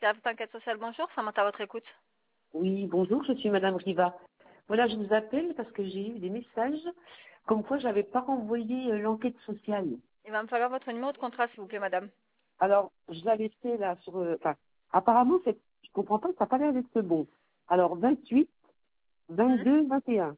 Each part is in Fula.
Service d'enquête sociale, bonjour, ça à votre écoute. Oui, bonjour, je suis Madame Riva. Voilà, je vous appelle parce que j'ai eu des messages comme quoi j'avais pas renvoyé l'enquête sociale. Il va me falloir votre numéro de contrat, s'il vous plaît, madame. Alors, je l'avais fait là sur... Enfin, apparemment, je comprends pas, ça n'a pas l'air d'être bon. Alors, 28, 22, 21.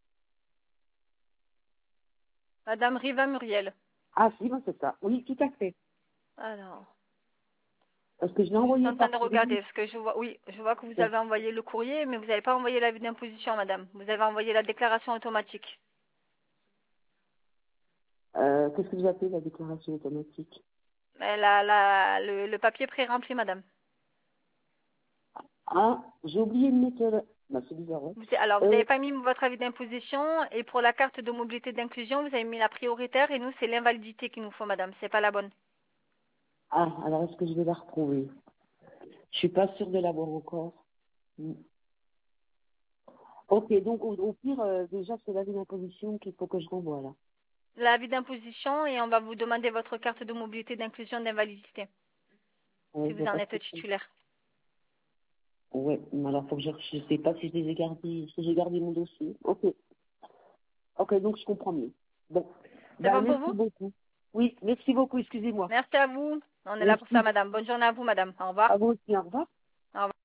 Madame Riva Muriel. Ah si, ben, c'est ça. Oui, tout à fait. Alors, Parce que je l'ai je suis envoyé en train par de courrier. regarder, parce que je vois, oui, je vois que vous avez envoyé le courrier, mais vous n'avez pas envoyé l'avis d'imposition, madame. Vous avez envoyé la déclaration automatique. Qu'est-ce que vous appelez la déclaration automatique? Le papier pré-rempli, madame. Ah, j'ai oublié de mettre... Bah, c'est bizarre, ouais. Alors, vous n'avez pas mis votre avis d'imposition, et pour la carte de mobilité d'inclusion, vous avez mis la prioritaire, et nous, c'est l'invalidité qu'il nous faut, madame. C'est pas la bonne. Ah, alors est-ce que je vais la retrouver? Je suis pas sûre de l'avoir encore. Hmm. Ok, donc au pire, déjà, c'est l'avis d'imposition qu'il faut que je renvoie, là. L'avis d'imposition, et on va vous demander votre carte de mobilité d'inclusion d'invalidité, si Ouais, vous y a en pas de êtes souci. titulaire. Ouais, mais alors faut que je sais pas si je les ai gardés, si j'ai gardé mon dossier. Ok, ok, donc je comprends mieux. Bon, C'est ben bon pour merci vous? beaucoup. Oui, merci beaucoup, excusez-moi. Merci à vous. On est là pour ça, Merci. madame. Bonne journée à vous, madame. Au revoir. À vous aussi, au revoir. Au revoir.